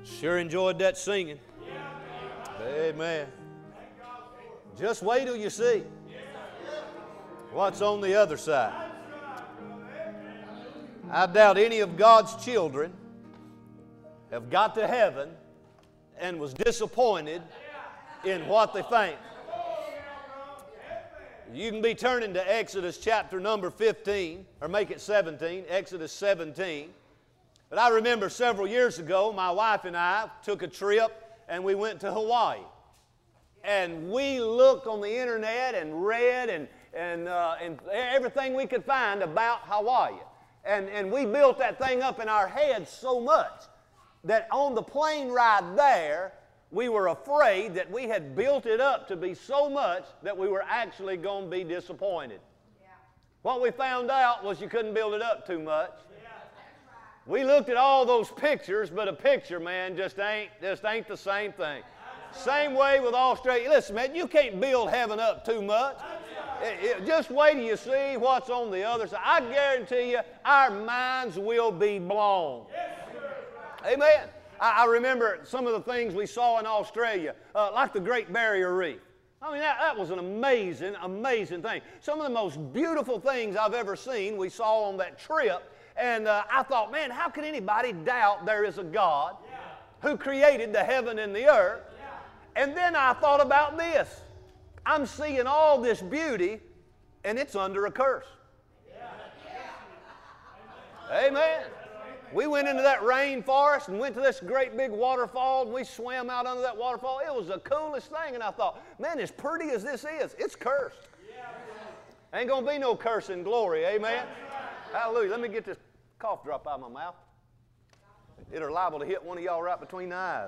Sure enjoyed that singing. Amen. Just wait till you see what's on the other side. I doubt any of God's children have got to heaven and was disappointed in what they think. You can be turning to Exodus chapter number 15, or make it 17, Exodus 17. But I remember several years ago, my wife and I took a trip and we went to Hawaii. And we looked on the internet and read and everything we could find about Hawaii. And we built that thing up in our heads so much that on the plane ride there, we were afraid that we had built it up to be so much that we were actually going to be disappointed. Yeah. What we found out was you couldn't build it up too much. Yeah. We looked at all those pictures, but a picture, man, just ain't the same thing. Same way with Australia. Listen, man, you can't build heaven up too much. Just wait till you see what's on the other side. I guarantee you, our minds will be blown. Amen. I remember some of the things we saw in Australia, like the Great Barrier Reef. I mean, that was an amazing, amazing thing. Some of the most beautiful things I've ever seen we saw on that trip. And I thought, man, how can anybody doubt there is a God who created the heaven and the earth? And then I thought about this. I'm seeing all this beauty, and it's under a curse. Amen. We went into that rainforest and went to this great big waterfall, and we swam out under that waterfall. It was the coolest thing, and I thought, man, as pretty as this is, it's cursed. Ain't going to be no curse in glory, amen? Hallelujah. Let me get this cough drop out of my mouth. It'll liable to hit one of y'all right between the eyes.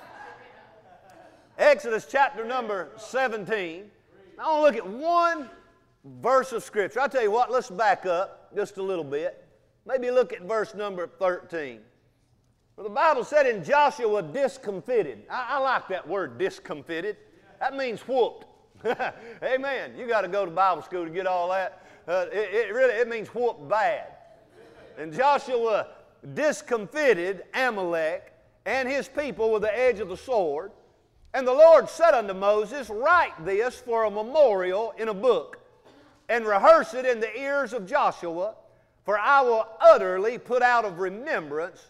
Exodus chapter number 17. I want to look at one verse of Scripture. I'll tell you what, let's back up just a little bit. Maybe look at verse number 13. Where the Bible said, in Joshua discomfited. I like that word, discomfited. That means whooped. Amen. You got to go to Bible school to get all that. It means whooped bad. And Joshua discomfited Amalek and his people with the edge of the sword. And the Lord said unto Moses, write this for a memorial in a book, and rehearse it in the ears of Joshua, for I will utterly put out the remembrance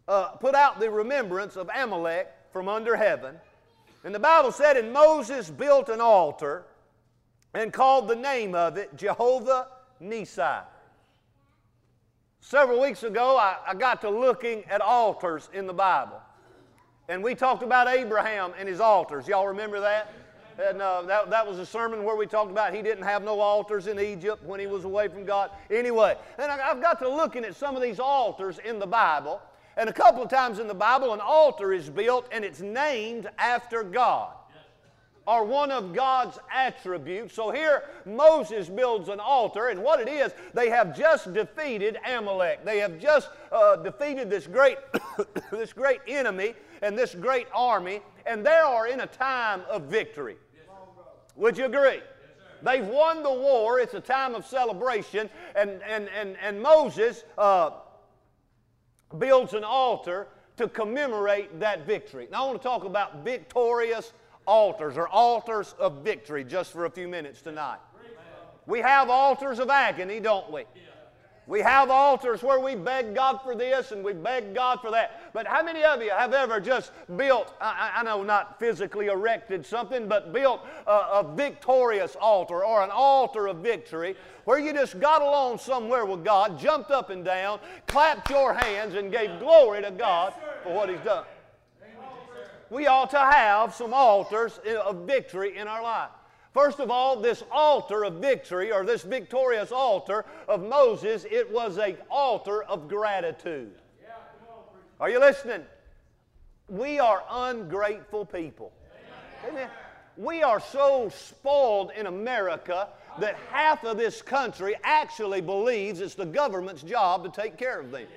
of Amalek from under heaven. And the Bible said, and Moses built an altar and called the name of it Jehovah Nissi. Several weeks ago, I got to looking at altars in the Bible. And we talked about Abraham and his altars. Y'all remember that? And that was a sermon where we talked about he didn't have no altars in Egypt when he was away from God. Anyway, and I've got to looking at some of these altars in the Bible. And a couple of times in the Bible, an altar is built and it's named after God, or one of God's attributes. So here Moses builds an altar, and what it is, they have just defeated Amalek. They have just defeated this great enemy and this great army, and they are in a time of victory. Would you agree? They've won the war. It's a time of celebration, and Moses builds an altar to commemorate that victory. Now I want to talk about victorious altars, or altars of victory, just for a few minutes tonight. We have altars of agony, don't we? We have altars where we beg God for this and we beg God for that. But how many of you have ever just built, I know not physically erected something, but built a victorious altar or an altar of victory where you just got along somewhere with God, jumped up and down, clapped your hands, and gave glory to God for what He's done? We ought to have some altars of victory in our life. First of all, this altar of victory, or this victorious altar of Moses, it was an altar of gratitude. Are you listening? We are ungrateful people. Amen. We are so spoiled in America that half of this country actually believes it's the government's job to take care of them.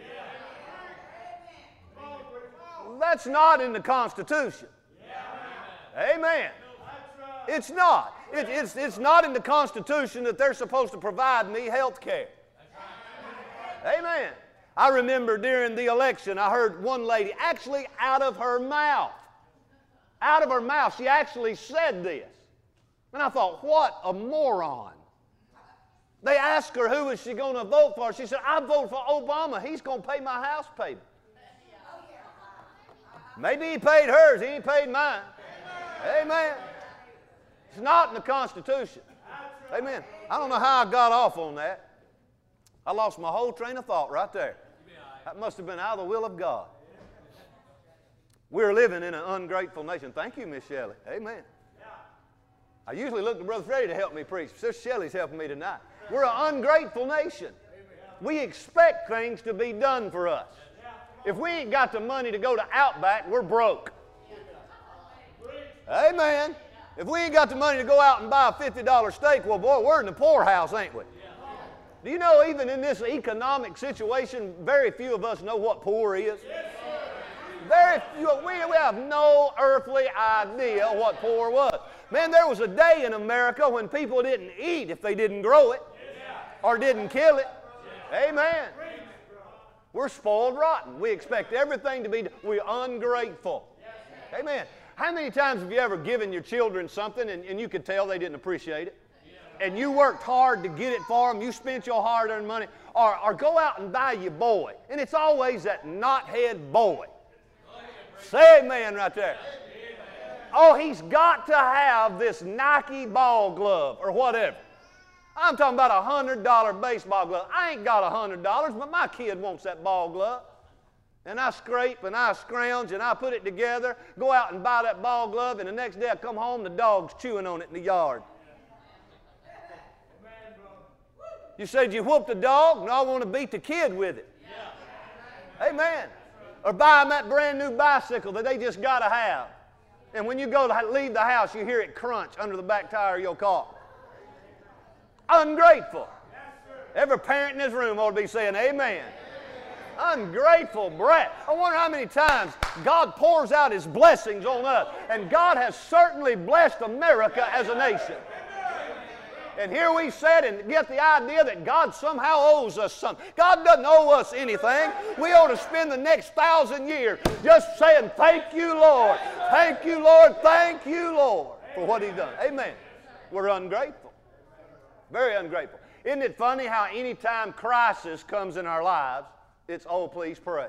That's not in the Constitution. Amen. It's not. It's not in the Constitution that they're supposed to provide me health care. Amen. I remember during the election, I heard one lady actually out of her mouth, she actually said this. And I thought, what a moron. They asked her who was she going to vote for. She said, I vote for Obama. He's going to pay my house payment. Maybe he paid hers. He ain't paid mine. Amen. It's not in the Constitution. Amen. I don't know how I got off on that. I lost my whole train of thought right there. That must have been out of the will of God. We're living in an ungrateful nation. Thank you, Miss Shelley. Amen. I usually look to Brother Freddie to help me preach. Sister Shelley's helping me tonight. We're an ungrateful nation. We expect things to be done for us. If we ain't got the money to go to Outback, we're broke. Amen. If we ain't got the money to go out and buy a $50 steak, well, boy, we're in the poorhouse, ain't we? Do you know even in this economic situation, very few of us know what poor is? Very few. We have no earthly idea what poor was. Man, there was a day in America when people didn't eat if they didn't grow it or didn't kill it. Amen. We're spoiled rotten. We expect everything to be, we're ungrateful. Amen. How many times have you ever given your children something and you could tell they didn't appreciate it? And you worked hard to get it for them, you spent your hard-earned money, or go out and buy your boy. And it's always that knothead boy. Say amen right there. Oh, he's got to have this Nike ball glove or whatever. I'm talking about a $100 baseball glove. I ain't got $100, but my kid wants that ball glove. And I scrape and I scrounge and I put it together, go out and buy that ball glove, and the next day I come home, the dog's chewing on it in the yard. You said you whooped the dog? No, I want to beat the kid with it. Amen. Or buy them that brand new bicycle that they just got to have. And when you go to leave the house, you hear it crunch under the back tire of your car. Ungrateful. Every parent in this room ought to be saying amen. Ungrateful brat. I wonder how many times God pours out His blessings on us. And God has certainly blessed America as a nation. And here we sit and get the idea that God somehow owes us something. God doesn't owe us anything. We ought to spend the next 1,000 years just saying, thank you, Lord. Thank you, Lord. Thank you, Lord, for what He's done. Amen. We're ungrateful. Very ungrateful. Isn't it funny how any time crisis comes in our lives, it's, oh, please pray.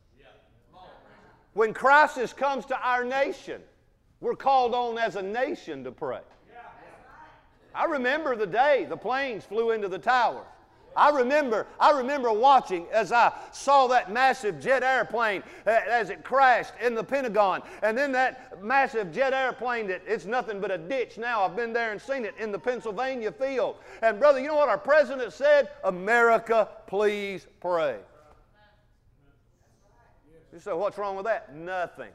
When crisis comes to our nation, we're called on as a nation to pray. I remember the day the planes flew into the towers. I remember watching as I saw that massive jet airplane as it crashed in the Pentagon. And then that massive jet airplane that it's nothing but a ditch now. I've been there and seen it in the Pennsylvania field. And brother, you know what our president said? America, please pray. You say, what's wrong with that? Nothing.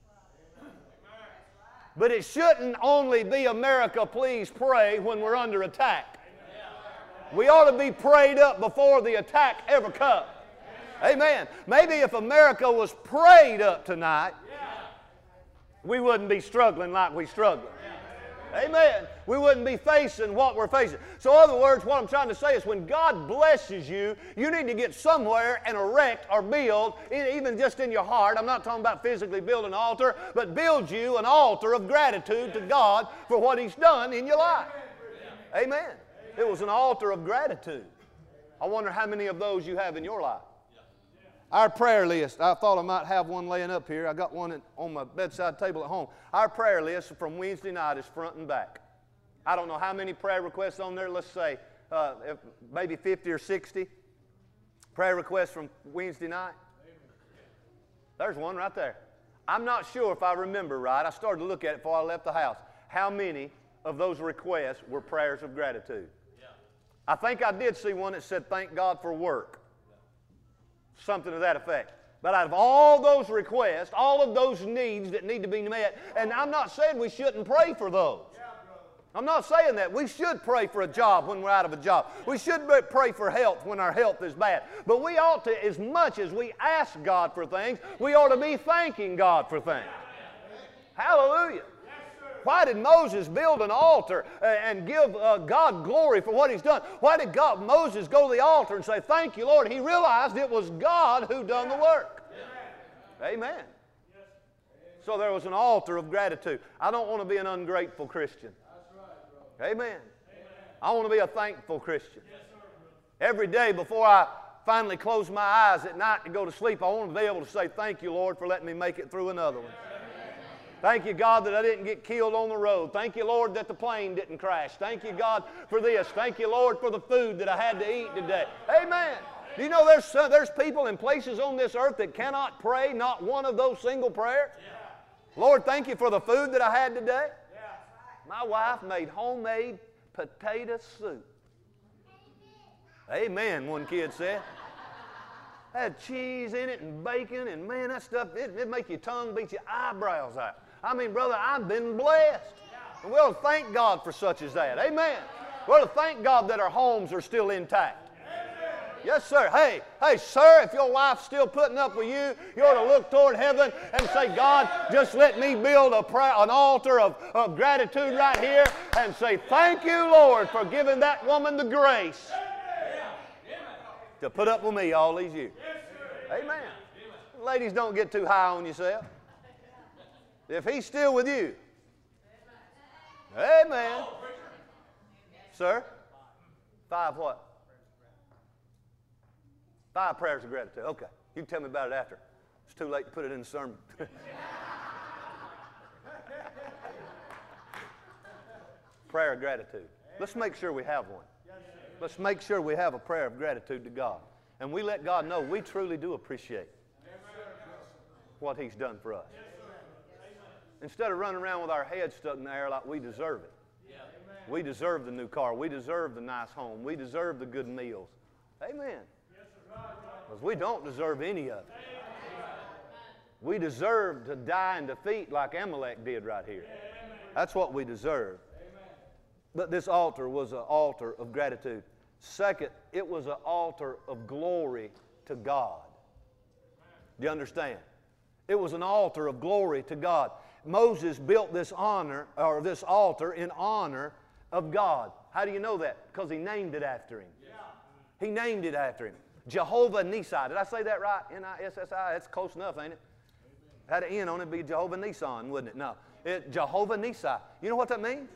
But it shouldn't only be America, please pray when we're under attack. We ought to be prayed up before the attack ever comes. Amen. Maybe if America was prayed up tonight, we wouldn't be struggling like we're struggling. Amen. We wouldn't be facing what we're facing. So in other words, what I'm trying to say is when God blesses you, you need to get somewhere and erect or build, even just in your heart. I'm not talking about physically building an altar, but build you an altar of gratitude to God for what He's done in your life. Amen. It was an altar of gratitude. I wonder how many of those you have in your life. Our prayer list, I thought I might have one laying up here. I got one on my bedside table at home. Our prayer list from Wednesday night is front and back. I don't know how many prayer requests on there. Let's say maybe 50 or 60 prayer requests from Wednesday night. There's one right there. I'm not sure if I remember right. I started to look at it before I left the house. How many of those requests were prayers of gratitude? I think I did see one that said, thank God for work. Something to that effect. But out of all those requests, all of those needs that need to be met, and I'm not saying we shouldn't pray for those. I'm not saying that. We should pray for a job when we're out of a job. We should pray for health when our health is bad. But we ought to, as much as we ask God for things, we ought to be thanking God for things. Hallelujah. Why did Moses build an altar and give God glory for what He's done? Why did Moses go to the altar and say, thank you, Lord? He realized it was God who done the work. Amen. So there was an altar of gratitude. I don't want to be an ungrateful Christian. Amen. I want to be a thankful Christian. Every day before I finally close my eyes at night to go to sleep, I want to be able to say, thank you, Lord, for letting me make it through another one. Thank you, God, that I didn't get killed on the road. Thank you, Lord, that the plane didn't crash. Thank you, God, for this. Thank you, Lord, for the food that I had to eat today. Amen. Do you know there's people in places on this earth that cannot pray not one of those single prayers? Lord, thank you for the food that I had today. My wife made homemade potato soup. Amen, one kid said. Had cheese in it and bacon, and man, that stuff, it'd make your tongue beat your eyebrows out. I mean, brother, I've been blessed. And we ought to thank God for such as that. Amen. We ought to thank God that our homes are still intact. Yes, sir. Hey, sir, if your wife's still putting up with you, you ought to look toward heaven and say, God, just let me build an altar of gratitude right here and say, thank you, Lord, for giving that woman the grace to put up with me all these years. Amen. Ladies, don't get too high on yourself. If He's still with you. Amen. Sir? 5 what? 5 prayers of gratitude. Okay. You can tell me about it after. It's too late to put it in the sermon. Prayer of gratitude. Let's make sure we have one. Let's make sure we have a prayer of gratitude to God. And we let God know we truly do appreciate what He's done for us. Instead of running around with our heads stuck in the air like we deserve it. We deserve the new car. We deserve the nice home. We deserve the good meals. Amen. Because we don't deserve any of it. We deserve to die in defeat like Amalek did right here. That's what we deserve. But this altar was an altar of gratitude. Second, it was an altar of glory to God. Do you understand? It was an altar of glory to God. Moses built this altar in honor of God. How do you know that? Because he named it after Him. He named it after Him. Jehovah Nissi. Did I say that right? N-I-S-S-I. That's close enough, ain't it? Had an N on it, it'd be Jehovah Nissan, wouldn't it? No. Jehovah Nissi. You know what that means?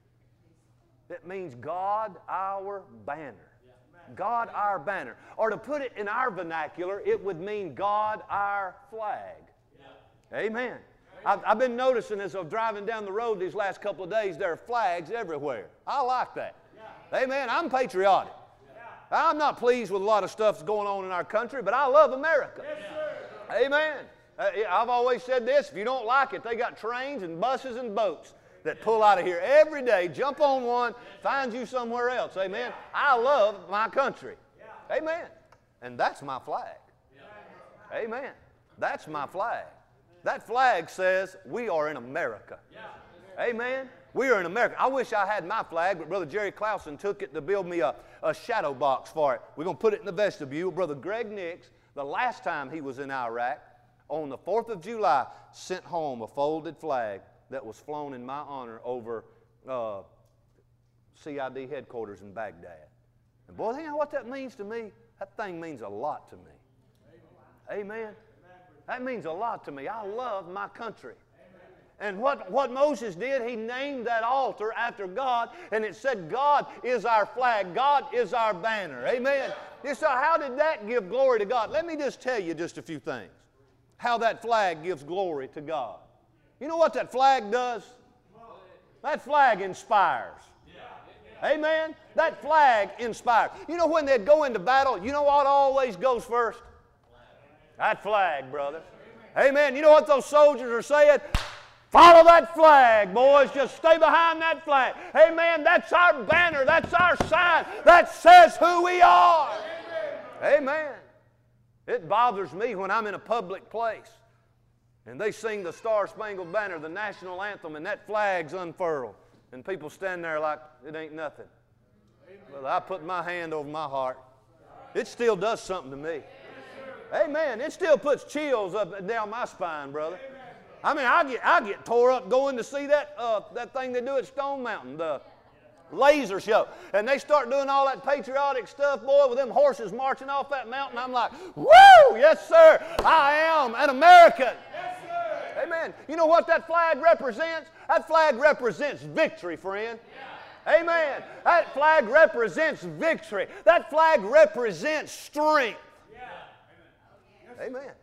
It means God our banner. God our banner. Or to put it in our vernacular, it would mean God our flag. Amen. I've been noticing as I'm driving down the road these last couple of days, there are flags everywhere. I like that. Amen. I'm patriotic. I'm not pleased with a lot of stuff that's going on in our country, but I love America. Amen. I've always said this, if you don't like it, they got trains and buses and boats that pull out of here every day, jump on one, find you somewhere else. Amen. I love my country. Amen. And that's my flag. Amen. That's my flag. That flag says we are in America. Amen. We are in America. I wish I had my flag, but Brother Jerry Clausen took it to build me a shadow box for it. We're going to put it in the vestibule. Brother Greg Nix, the last time he was in Iraq, on the 4th of July, sent home a folded flag that was flown in my honor over CID headquarters in Baghdad. And boy, you know what that means to me? That thing means a lot to me. Amen. That means a lot to me. I love my country. And what Moses did, he named that altar after God, and it said, God is our flag. God is our banner. Amen. So how did that give glory to God? Let me just tell you just a few things. How that flag gives glory to God. You know what that flag does? That flag inspires. Amen? That flag inspires. You know when they'd go into battle, you know what always goes first? That flag, brother. Amen. You know what those soldiers are saying? Follow that flag, boys. Just stay behind that flag. Amen. That's our banner. That's our sign. That says who we are. Amen. It bothers me when I'm in a public place and they sing the Star-Spangled Banner, the national anthem, and that flag's unfurled. And people stand there like it ain't nothing. Well, I put my hand over my heart. It still does something to me. Amen. It still puts chills up and down my spine, brother. I mean, I get tore up going to see that thing they do at Stone Mountain, the laser show. And they start doing all that patriotic stuff, boy, with them horses marching off that mountain. I'm like, woo, yes, sir, I am an American. Yes, sir. Amen. You know what that flag represents? That flag represents victory, friend. Yeah. Amen. That flag represents victory. That flag represents strength. Yeah. Amen. Amen.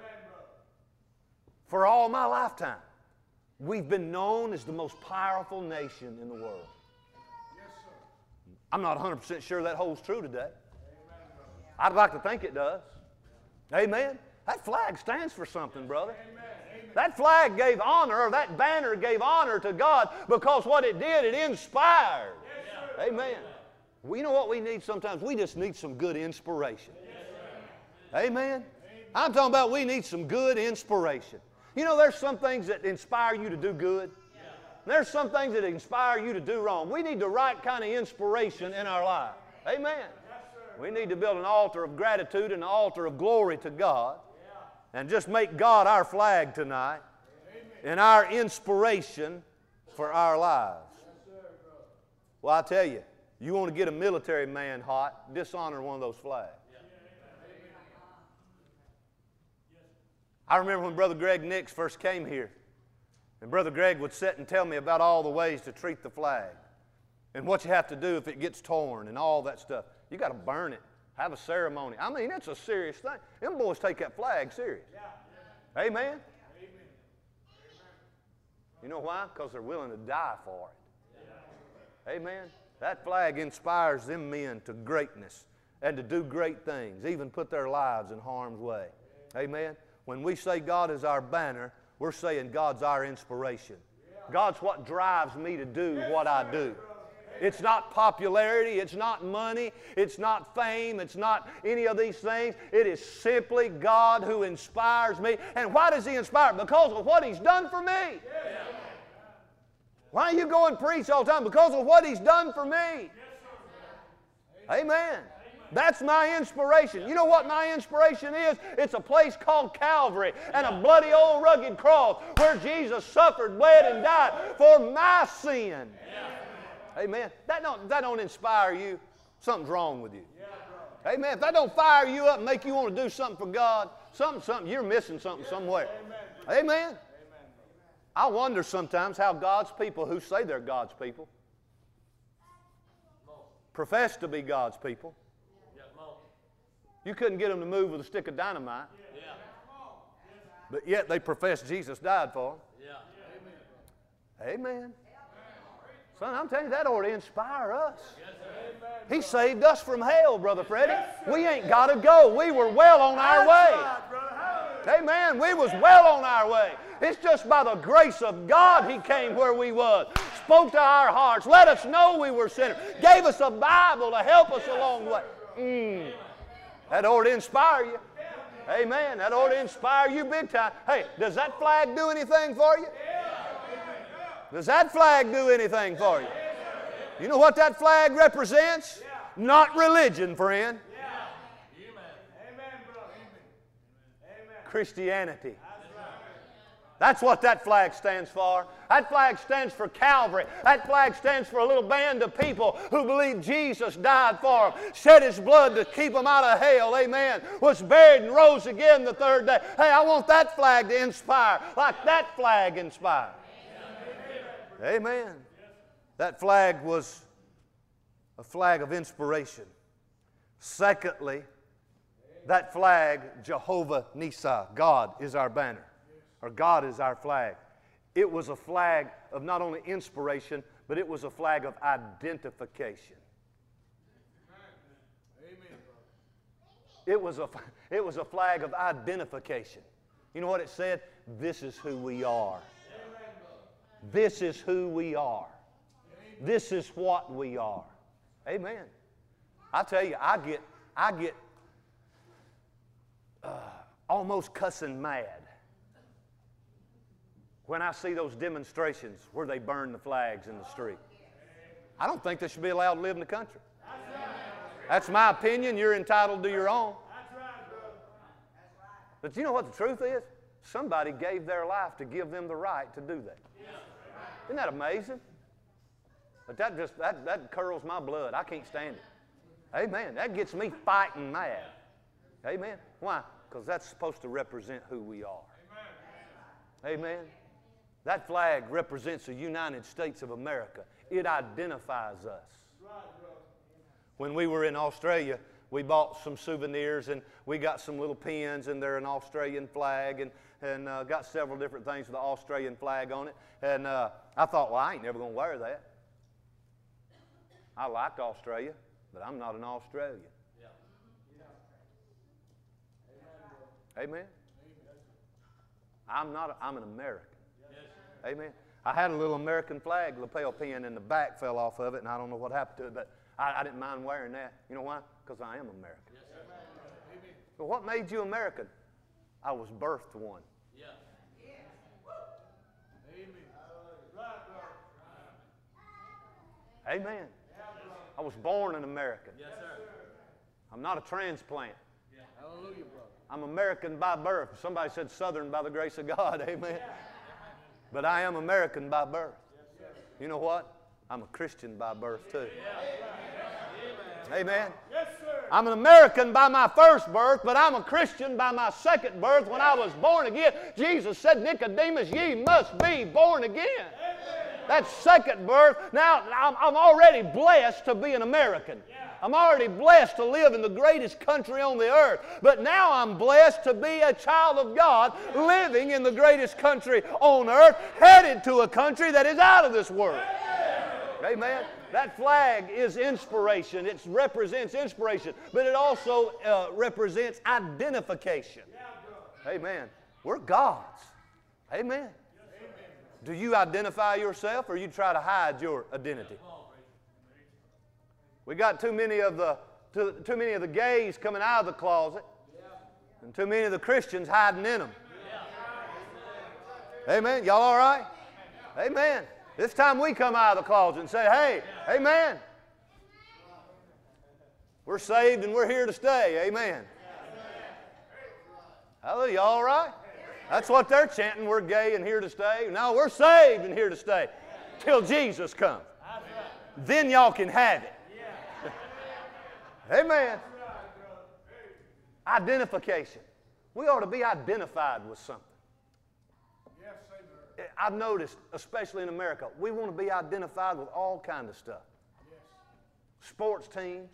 For all my lifetime, we've been known as the most powerful nation in the world. Yes, sir. I'm not 100% sure that holds true today. I'd like to think it does. Amen. That flag stands for something, brother. Amen. That flag gave honor, or that banner gave honor to God because what it did, it inspired. Yes, amen. Well, you know what we need sometimes? We just need some good inspiration. Yes, amen. I'm talking about we need some good inspiration. You know, there's some things that inspire you to do good. Yeah. There's some things that inspire you to do wrong. We need the right kind of inspiration in our life. Amen. Yes, we need to build an altar of gratitude and an altar of glory to God. Yeah. And just make God our flag tonight. Amen. And our inspiration for our lives. Yes, sir, well, I tell you, you want to get a military man hot, dishonor one of those flags. I remember when Brother Greg Nix first came here, and Brother Greg would sit and tell me about all the ways to treat the flag and what you have to do if it gets torn and all that stuff. You got to burn it, have a ceremony. I mean, it's a serious thing. Them boys take that flag serious. Yeah. Amen? Amen. You know why? Because they're willing to die for it. Yeah. Amen? That flag inspires them men to greatness and to do great things, even put their lives in harm's way. Amen? When we say God is our banner, we're saying God's our inspiration. God's what drives me to do what I do. It's not popularity, it's not money, it's not fame, it's not any of these things. It is simply God who inspires me. And why does He inspire? Because of what He's done for me. Why do you go and preach all the time? Because of what He's done for me. Amen. That's my inspiration. You know what my inspiration is? It's a place called Calvary and a bloody old rugged cross where Jesus suffered, bled, and died for my sin. Amen. That don't inspire you. Something's wrong with you. Amen. If that don't fire you up and make you want to do something for God, something, you're missing something somewhere. Amen. I wonder sometimes how God's people who say they're God's people profess to be God's people. You couldn't get them to move with a stick of dynamite. Yeah. But yet they profess Jesus died for them. Yeah. Amen. Son, I'm telling you, that ought to inspire us. Yes, He saved us from hell, Brother Freddie. We ain't got to go. We were well on our way. Amen. We was well on our way. It's just by the grace of God He came where we was. Spoke to our hearts. Let us know we were sinners. Gave us a Bible to help us along the way. That ought to inspire you. Amen. That ought to inspire you big time. Hey, does that flag do anything for you? Does that flag do anything for you? You know what that flag represents? Not religion, friend. Christianity. That's what that flag stands for. That flag stands for Calvary. That flag stands for a little band of people who believe Jesus died for them, shed His blood to keep them out of hell, amen, was buried and rose again the third day. Hey, I want that flag to inspire like that flag inspired. Amen. That flag was a flag of inspiration. Secondly, that flag, Jehovah Nissi, God is our banner. Or God is our flag. It was a flag of not only inspiration, but it was a flag of identification. It was a flag of identification. You know what it said? This is who we are. This is who we are. This is what we are. Amen. I tell you, I get almost cussing mad when I see those demonstrations where they burn the flags in the street. I don't think they should be allowed to live in the country. That's my opinion. You're entitled to your own. But you know what the truth is? somebody gave their life to give them the right to do that. Isn't that amazing? But that curls my blood. I can't stand it. Amen. That gets me fighting mad. Amen. Why? Because that's supposed to represent who we are. Amen. That flag represents the United States of America. It identifies us. When we were in Australia, we bought some souvenirs and we got some little pins and they're an Australian flag and got several different things with the Australian flag on it. And I thought, well, I ain't never going to wear that. I liked Australia, but I'm not an Australian. Amen. I'm an American. Amen. I had a little American flag lapel pin and the back fell off of it, and I don't know what happened to it, but I didn't mind wearing that. You know why? Because I am American. But what made you American? I was birthed one. Amen. I was born an American. I'm not a transplant. Hallelujah, brother. I'm American by birth. Somebody said Southern by the grace of God. Amen. But I am American by birth. You know what? I'm a Christian by birth too. Amen. Yes, sir. I'm an American by my first birth, but I'm a Christian by my second birth. When I was born again, Jesus said, Nicodemus, ye must be born again. That's second birth. Now, I'm already blessed to be an American. I'm already blessed to live in the greatest country on the earth. But now I'm blessed to be a child of God living in the greatest country on earth, headed to a country that is out of this world. Amen. That flag is inspiration. It represents inspiration, but it also represents identification. Amen. We're God's. Amen. Do you identify yourself or you try to hide your identity? We got too many of the gays coming out of the closet and too many of the Christians hiding in them. Amen. Y'all all right? Amen. This time we come out of the closet and say, hey, amen. We're saved and we're here to stay. Amen. Hallelujah. Y'all all right? That's what they're chanting. We're gay and here to stay. No, we're saved and here to stay till Jesus comes. Then y'all can have it. Amen. Identification. We ought to be identified with something. I've noticed, especially in America, we want to be identified with all kinds of stuff. Sports teams.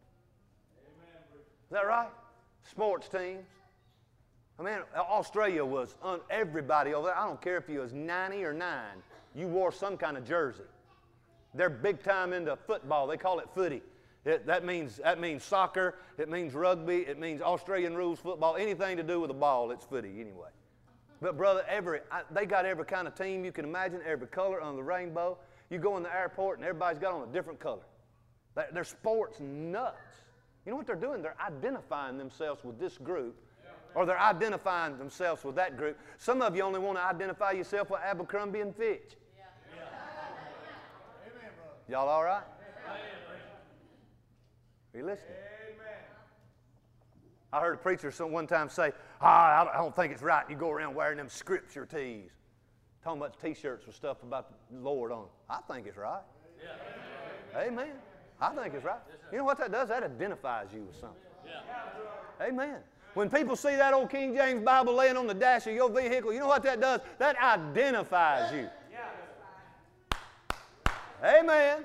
Is that right? Sports teams. I mean, Australia was everybody over there. I don't care if you was 90 or 9. You wore some kind of jersey. They're big time into football. They call it footy. That means soccer. It means rugby. It means Australian rules football. Anything to do with a ball, it's footy anyway. But brother, they got every kind of team you can imagine, every color on the rainbow. You go in the airport and everybody's got on a different color. They're sports nuts. You know what they're doing? They're identifying themselves with this group, or they're identifying themselves with that group. Some of you only want to identify yourself with Abercrombie and Fitch. Y'all all right? Are you listening? I heard a preacher one time say, I don't think it's right you go around wearing them scripture tees. Talking about T-shirts with stuff about the Lord on them. I think it's right. Amen. I think it's right. You know what that does? That identifies you with something. Amen. When people see that old King James Bible laying on the dash of your vehicle, you know what that does? That identifies you. Amen.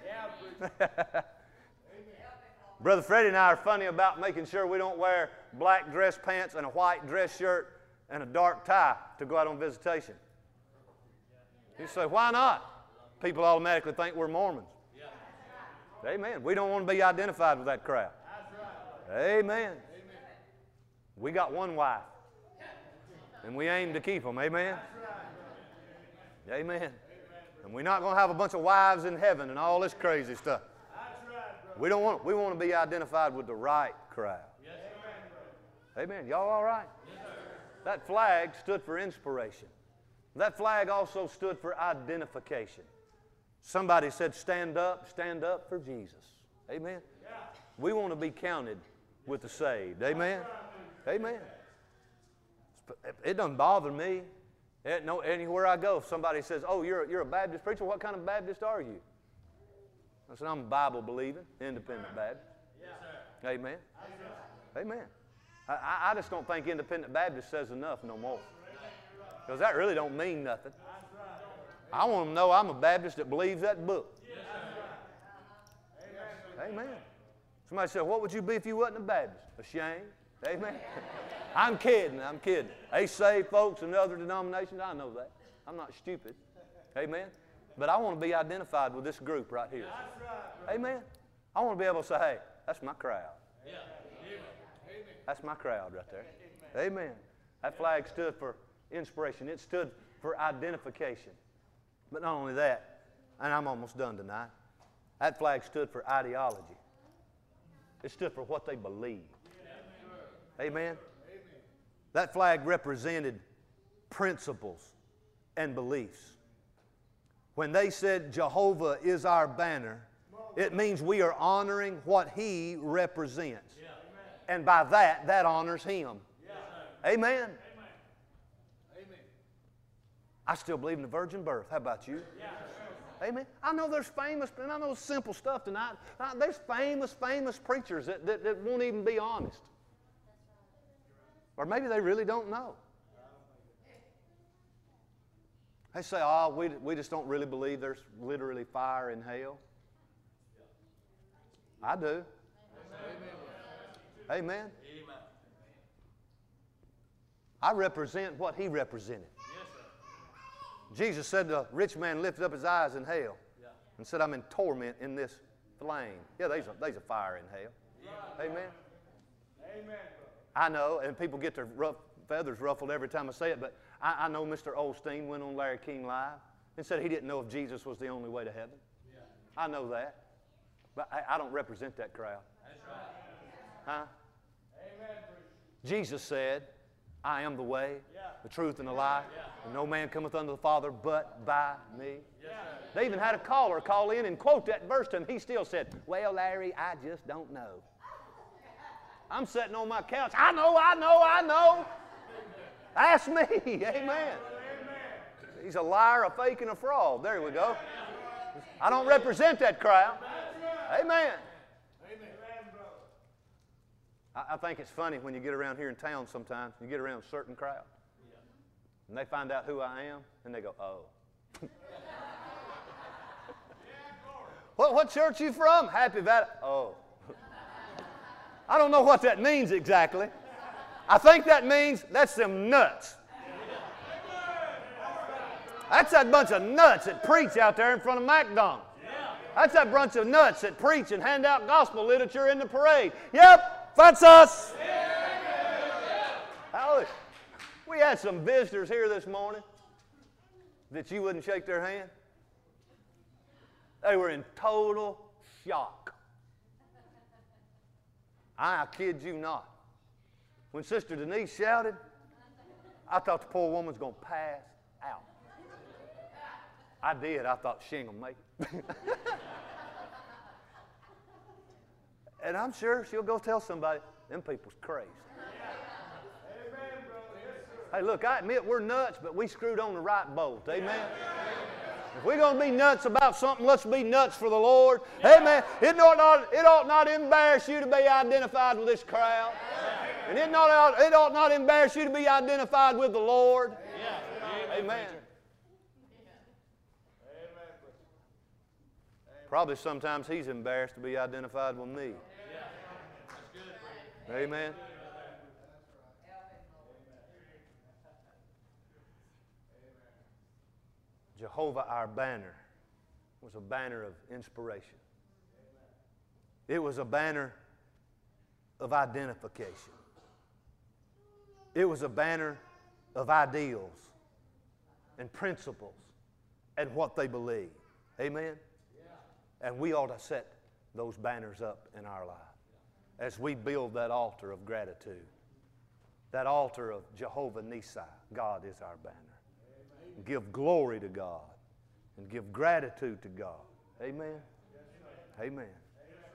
Brother Freddie and I are funny about making sure we don't wear black dress pants and a white dress shirt and a dark tie to go out on visitation. You say, why not? People automatically think we're Mormons. Amen. We don't want to be identified with that crowd. Amen. We got one wife, and we aim to keep them. Amen. Amen. And we're not going to have a bunch of wives in heaven and all this crazy stuff. We want to be identified with the right crowd. Amen. Y'all all right? That flag stood for inspiration. That flag also stood for identification. Somebody said, stand up for Jesus. Amen. We want to be counted with the saved. Amen. Amen. It doesn't bother me. Anywhere I go, if somebody says, oh, you're a Baptist preacher, what kind of Baptist are you? I said, I'm a Bible-believing, independent Baptist. Yes, sir. Amen. Amen. I just don't think independent Baptist says enough no more. Because that really don't mean nothing. I want them to know I'm a Baptist that believes that book. Amen. Somebody said, what would you be if you wasn't a Baptist? Ashamed. Amen. I'm kidding. They saved folks in other denominations. I know that. I'm not stupid. Amen. But I want to be identified with this group right here. Amen. I want to be able to say, hey, that's my crowd. That's my crowd right there. Amen. That flag stood for inspiration. It stood for identification. But not only that, and I'm almost done tonight, that flag stood for ideology. It stood for what they believed. Amen. That flag represented principles and beliefs. When they said Jehovah is our banner, it means we are honoring what He represents. And by that honors Him. Amen. I still believe in the virgin birth. How about you? Amen. I know there's famous, and I know simple stuff tonight. There's famous preachers that won't even be honest. Or maybe they really don't know. They say, oh, we just don't really believe there's literally fire in hell. I do. Amen. I represent what He represented. Jesus said the rich man lifted up his eyes in hell and said, I'm in torment in this flame. Yeah, there's a fire in hell. Amen. Amen. I know, and people get their feathers ruffled every time I say it, but I know Mr. Osteen went on Larry King Live and said he didn't know if Jesus was the only way to heaven. I know that. But I don't represent that crowd. That's right. Huh? Amen. Jesus said, I am the way, the truth, and the life. And no man cometh unto the Father but by me. They even had a caller call in and quote that verse to him. He still said, well, Larry, I just don't know. I'm sitting on my couch. I know. Ask me. Amen. He's a liar, a fake, and a fraud. There we go. I don't represent that crowd. Amen. I think it's funny when you get around here in town sometimes, you get around a certain crowd. And they find out who I am, and they go, oh. What church you from? Happy Valley. Oh. I don't know what that means exactly. I think that means that's them nuts. That's that bunch of nuts that preach out there in front of McDonald's. That's that bunch of nuts that preach and hand out gospel literature in the parade. Yep, that's us. Hallelujah. We had some visitors here this morning that you wouldn't shake their hand. They were in total shock. I kid you not. When Sister Denise shouted, I thought the poor woman's going to pass out. I did. I thought she ain't going to make it. And I'm sure she'll go tell somebody, them people's crazy. Hey, look, I admit we're nuts, but we screwed on the right bolt. Amen? If we're going to be nuts about something, let's be nuts for the Lord. Amen. It ought not embarrass you to be identified with this crowd. And it ought not embarrass you to be identified with the Lord. Amen. Probably sometimes He's embarrassed to be identified with me. Amen. Jehovah our banner was a banner of inspiration. It was a banner of identification. It was a banner of ideals and principles and what they believe. Amen? And we ought to set those banners up in our life as we build that altar of gratitude, that altar of Jehovah Nissi. God is our banner. Give glory to God and give gratitude to God. Amen? Amen.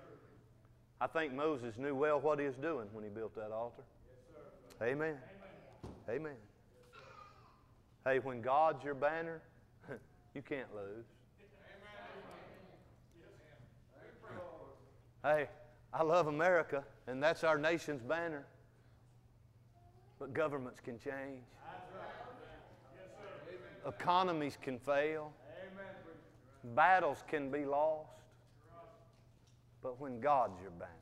I think Moses knew well what he was doing when he built that altar. Amen. Amen. Hey, when God's your banner, you can't lose. Hey, I love America, and that's our nation's banner. But governments can change. Economies can fail. Battles can be lost. But when God's your banner,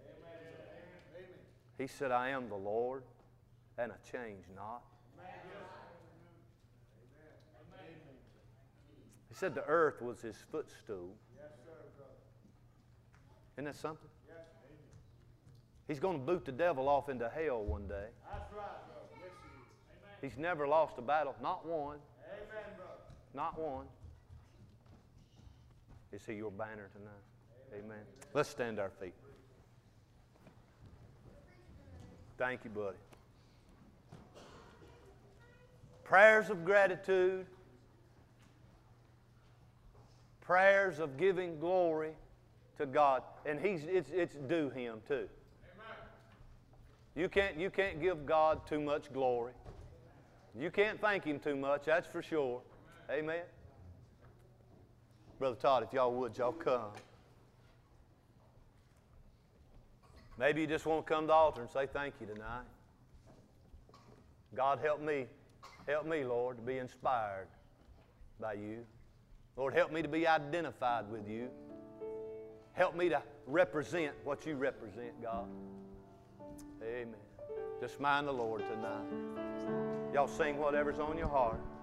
He said, I am the Lord, and I change not. He said the earth was His footstool. Isn't that something? He's going to boot the devil off into hell one day. That's right, brother. Yes, he is. He's never lost a battle, not one. Amen, brother. Not one. Is He your banner tonight? Amen. Let's stand to our feet. Thank you, buddy. Prayers of gratitude. Prayers of giving glory to God. And it's due Him too. You can't give God too much glory. You can't thank Him too much, that's for sure. Amen. Brother Todd, if y'all would, y'all come. Maybe you just want to come to the altar and say thank you tonight. God, help me, Lord, to be inspired by You. Lord, help me to be identified with You. Help me to represent what You represent, God. Amen. Just mind the Lord tonight. Y'all sing whatever's on your heart.